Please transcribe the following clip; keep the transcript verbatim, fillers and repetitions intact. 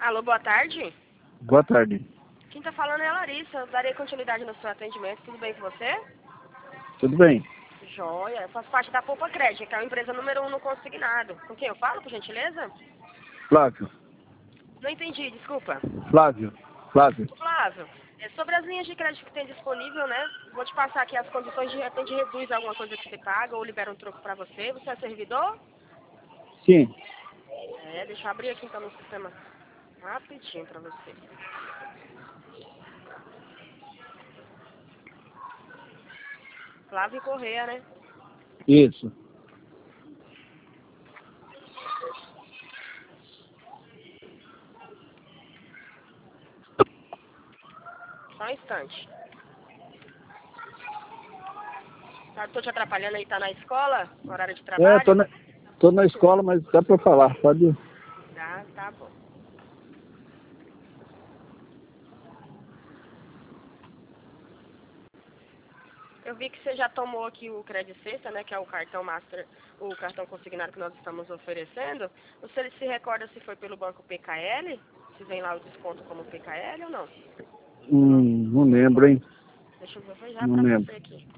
Alô, boa tarde. Boa tarde. Quem tá falando é a Larissa. Eu darei continuidade no seu atendimento. Tudo bem com você? Tudo bem? Joia. Eu faço parte da Poupa Crédito, que é a empresa número um no consignado. Com quem eu falo, por gentileza? Flávio. Não entendi, desculpa. Flávio. Flávio. Flávio, é sobre as linhas de crédito que tem disponível, né? Vou te passar aqui as condições, de repente reduz alguma coisa que você paga ou libera um troco pra você. Você é servidor? Sim. É, deixa eu abrir aqui então no sistema rapidinho pra você. Flávio Correia, né? Isso. Só um instante. Tá, tô te atrapalhando aí, tá na escola? Horário de É, trabalho? tô na, tô na escola, mas dá pra falar. Pode ir. Tá, tá bom. Eu vi que você já tomou aqui o Credit Sexta, né? Que é o cartão Master, o cartão consignado que nós estamos oferecendo. Você se recorda se foi pelo banco P K L? Se vem lá o desconto como P K L ou não? Hum, não lembro, hein? Deixa eu ver já Não pra lembro. você aqui.